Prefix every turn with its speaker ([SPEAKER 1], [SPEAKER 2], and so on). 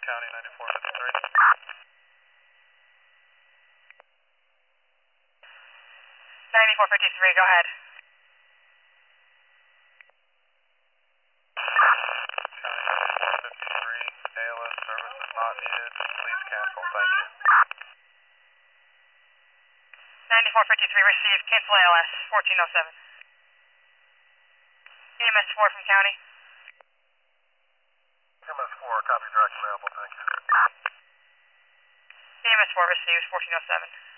[SPEAKER 1] County 9453.
[SPEAKER 2] 9453, go ahead.
[SPEAKER 1] County 9453, ALS service is not needed. Please cancel, thank you.
[SPEAKER 2] 9453 received, cancel ALS, 1407. EMS 4 from County.
[SPEAKER 1] EMS 4, copy, direct available, thank you.
[SPEAKER 2] EMS 4 received, 1407.